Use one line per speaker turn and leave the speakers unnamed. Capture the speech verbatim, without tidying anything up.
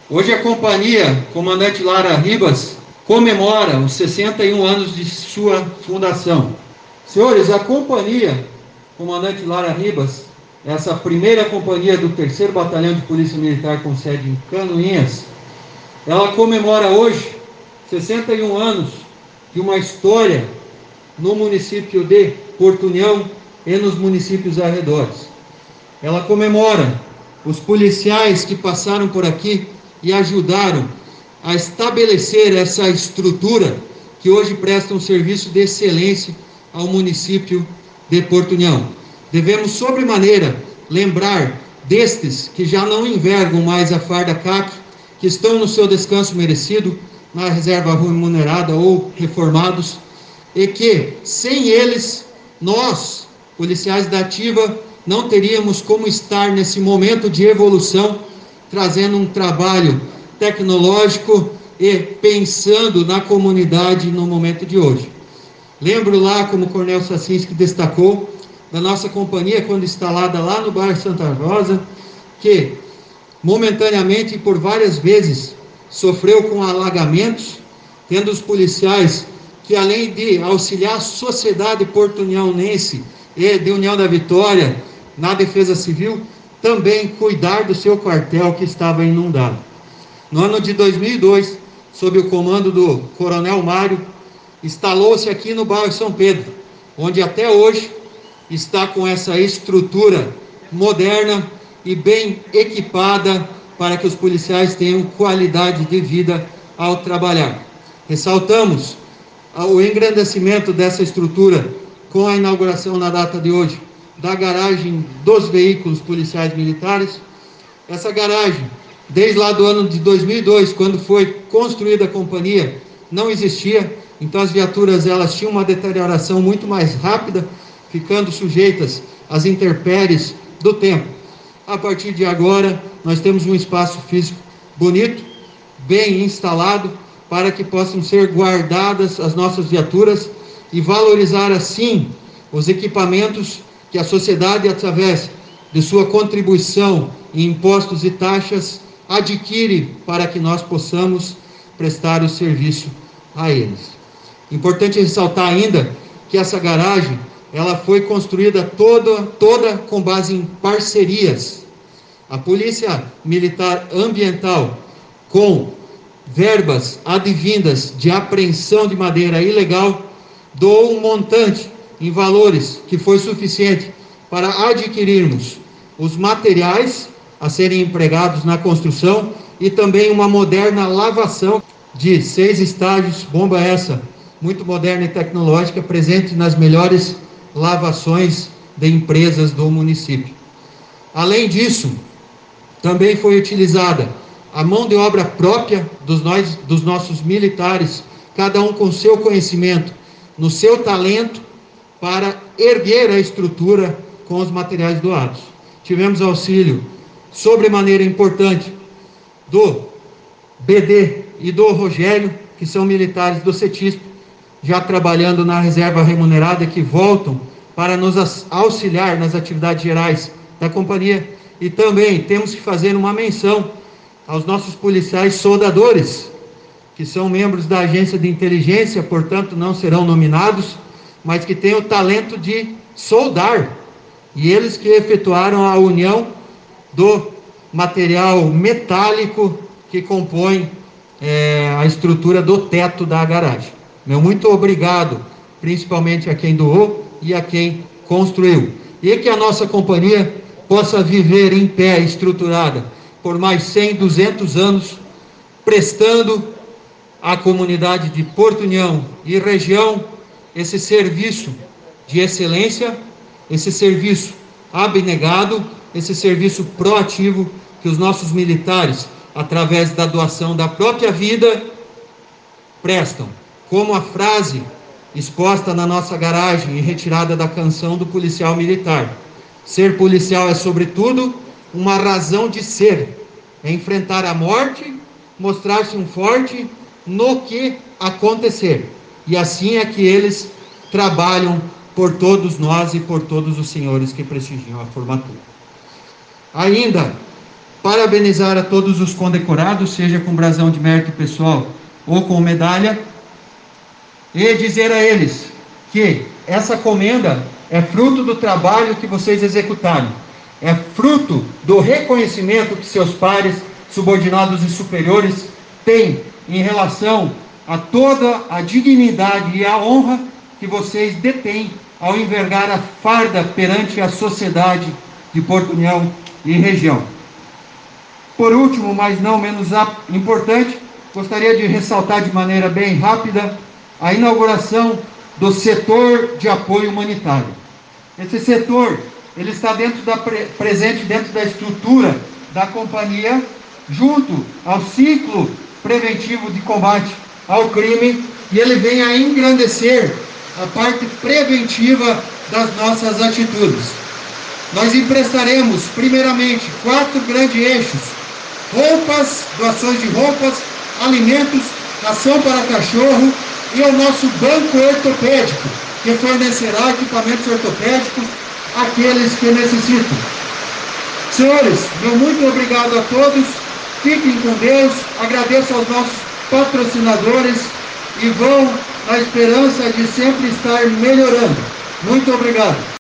Hoje a companhia Comandante Lara Ribas comemora os sessenta e um anos de sua fundação. Senhores, a companhia Comandante Lara Ribas, essa primeira companhia do terceiro Batalhão de Polícia Militar com sede em Canoinhas, ela comemora hoje sessenta e um anos de uma história no município de Porto União e nos municípios arredores. Ela comemora os policiais que passaram por aqui e ajudaram a estabelecer essa estrutura que hoje presta um serviço de excelência ao município de Porto União. Devemos, sobremaneira, lembrar destes que já não envergam mais a farda C A C, que estão no seu descanso merecido, na reserva remunerada ou reformados, e que, sem eles, nós, policiais da ativa, não teríamos como estar nesse momento de evolução, trazendo um trabalho tecnológico e pensando na comunidade no momento de hoje. Lembro lá, como o Coronel Sacinski destacou, da nossa companhia, quando instalada lá no bairro Santa Rosa, que momentaneamente e por várias vezes sofreu com alagamentos, tendo os policiais que, além de auxiliar a sociedade porto-uniãonense e de União da Vitória na defesa civil, também cuidar do seu quartel que estava inundado. No ano de dois mil e dois, sob o comando do Coronel Mário, instalou-se aqui no bairro São Pedro, onde até hoje está com essa estrutura moderna e bem equipada para que os policiais tenham qualidade de vida ao trabalhar. Ressaltamos o engrandecimento dessa estrutura com a inauguração na data de hoje da garagem dos veículos policiais militares. Essa garagem, desde lá do ano de dois mil e dois, quando foi construída a companhia, não existia, então as viaturas elas tinham uma deterioração muito mais rápida, ficando sujeitas às intempéries do tempo. A partir de agora, nós temos um espaço físico bonito, bem instalado, para que possam ser guardadas as nossas viaturas e valorizar assim os equipamentos que a sociedade, através de sua contribuição em impostos e taxas, adquire para que nós possamos prestar o serviço a eles. Importante ressaltar ainda que essa garagem ela foi construída toda, toda com base em parcerias. A Polícia Militar Ambiental, com verbas advindas de apreensão de madeira ilegal, doou um montante em valores que foi suficiente para adquirirmos os materiais a serem empregados na construção e também uma moderna lavação de seis estágios, bomba essa muito moderna e tecnológica, presente nas melhores lavações de empresas do município. Além disso, também foi utilizada a mão de obra própria dos, nós, dos nossos militares, cada um com seu conhecimento, no seu talento, para erguer a estrutura com os materiais doados. Tivemos auxílio, sobremaneira importante, do B D e do Rogério, que são militares do CETISP, já trabalhando na reserva remunerada, que voltam para nos auxiliar nas atividades gerais da companhia. E também temos que fazer uma menção aos nossos policiais soldadores, que são membros da agência de inteligência, portanto não serão nominados, mas que têm o talento de soldar, e eles que efetuaram a união do material metálico que compõe é, a estrutura do teto da garagem. Meu muito obrigado, principalmente a quem doou e a quem construiu. E que a nossa companhia possa viver em pé, estruturada, por mais cem, duzentos anos, prestando à comunidade de Porto União e região esse serviço de excelência, esse serviço abnegado, esse serviço proativo que os nossos militares, através da doação da própria vida, prestam. Como a frase exposta na nossa garagem e retirada da canção do policial militar: ser policial é, sobretudo, uma razão de ser, é enfrentar a morte, mostrar-se um forte no que acontecer. E assim é que eles trabalham por todos nós e por todos os senhores que prestigiam a formatura. Ainda, parabenizar a todos os condecorados, seja com brasão de mérito pessoal ou com medalha, e dizer a eles que essa comenda é fruto do trabalho que vocês executaram, é fruto do reconhecimento que seus pares, subordinados e superiores têm em relação a toda a dignidade e a honra que vocês detêm ao envergar a farda perante a sociedade de Porto União e região. Por último, mas não menos importante, gostaria de ressaltar de maneira bem rápida a inauguração do setor de apoio humanitário. Esse setor, ele está dentro da, presente dentro da estrutura da companhia, junto ao ciclo preventivo de combate ao crime, e ele vem a engrandecer a parte preventiva das nossas atitudes. Nós emprestaremos, primeiramente, quatro grandes eixos: roupas, doações de roupas, alimentos, ração para cachorro e o nosso banco ortopédico, que fornecerá equipamentos ortopédicos àqueles que necessitam. Senhores, meu muito obrigado a todos, fiquem com Deus, agradeço aos nossos patrocinadores e vão na esperança de sempre estar melhorando. Muito obrigado.